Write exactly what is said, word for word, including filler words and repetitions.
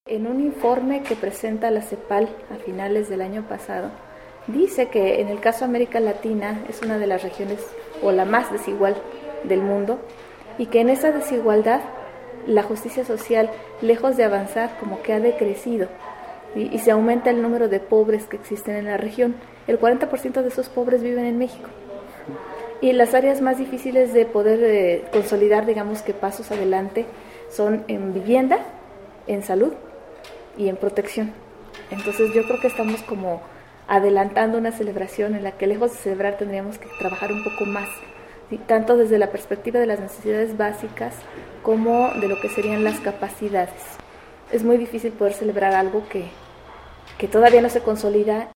En un informe que presenta la CEPAL a finales del año pasado, dice que en el caso de América Latina es una de las regiones o la más desigual del mundo y que en esa desigualdad la justicia social, lejos de avanzar, como que ha decrecido y, y se aumenta el número de pobres que existen en la región. El cuarenta por ciento de esos pobres viven en México. Y las áreas más difíciles de poder eh, consolidar, digamos que pasos adelante, son en vivienda, en salud y en protección. Entonces yo creo que estamos como adelantando una celebración en la que lejos de celebrar tendríamos que trabajar un poco más, ¿sí? Tanto desde la perspectiva de las necesidades básicas como de lo que serían las capacidades. Es muy difícil poder celebrar algo que, que todavía no se consolida